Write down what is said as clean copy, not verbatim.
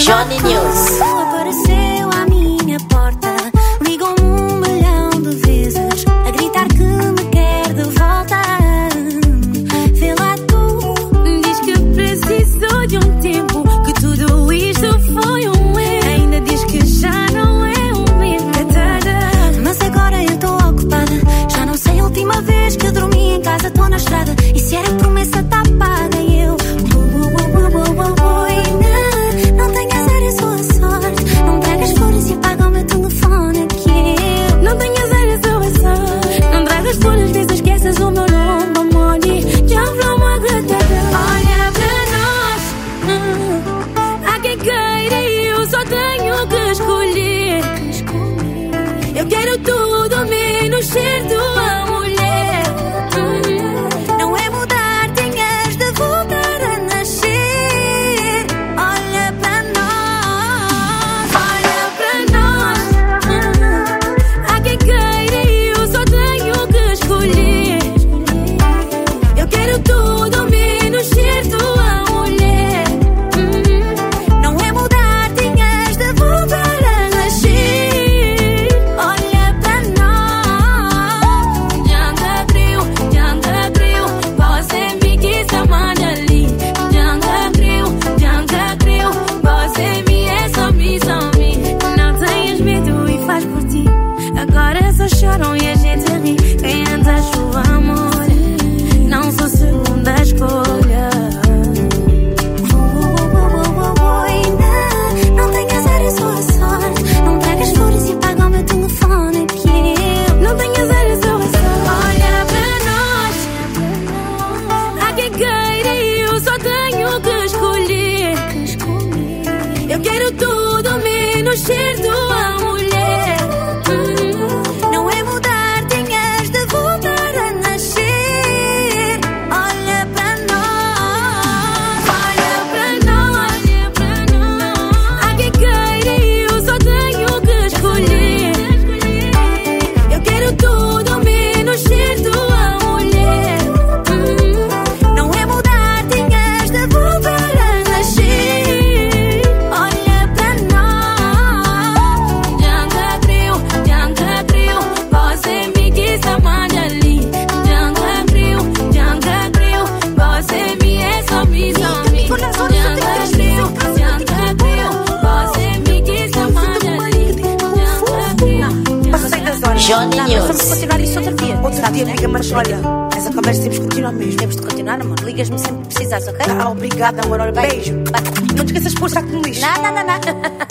Johnny News. Apareceu à minha porta, ligou-me 1 milhão de vezes, a gritar que me quer de volta. Vê lá tu, diz que precisou de um tempo, que tudo isto foi um erro. Ainda diz que já não é o mesmo. Mas agora eu estou ocupada, já não sei a última vez que dormi em casa, estou na estrada. E se era promessa tá paga e eu não tenhas área, sua sorte. Não tragas flores e apaga o meu telefone aqui. Não tenhas área, sua sorte. Não tragas flores, vezes esqueces o meu nome, amore. Já vou uma gata. Olha para nós, há quem queira e eu só tenho que escolher. Eu quero tudo menos ser tua mulher. Não é mudar, tinhas de voltar a nascer. Olha para nós, há quem queira e eu só tenho que escolher. Eu quero tudo menos ser tua mulher. Não é mudar, tinhas de voltar a nascer. Olha para nós, Janga Grill, você me quis amar ali. Janga Grill, você me é só me. Não tenhas medo e faz por ti. Agora só choram e a gente ri. Quem anda chuva, amor, não sou segunda escolha. Não tenhas área, sua sorte. Não tragas flores e apaga o meu telefone aqui. Não tenhas área, sua sorte. Olha para nós, há quem queira e eu só tenho que escolher. Eu quero tudo menos ser tua mulher. Não é mudar, tinhas de voltar a nascer. Olha para nós, há quem queira e eu só tenho que escolher. Eu quero tudo menos ser tua mulher. Não é mudar, tinhas de voltar a nascer. Olha para nós, Janga Grill, você me quis amar ali. Janga Grill, você me é só me. Janga Grill, você me quis amar ali. Passei das horas. Johnny Vamos News. continuar isso outro dia. Outro dia, liga-me, mas olha, essa conversa temos que continuar mesmo. Temos de continuar, amor. Ligas-me sempre que precisares, ok? Obrigada, amor. Olha, beijo. Vai. Não te esqueças de pôr saco no lixo. Não.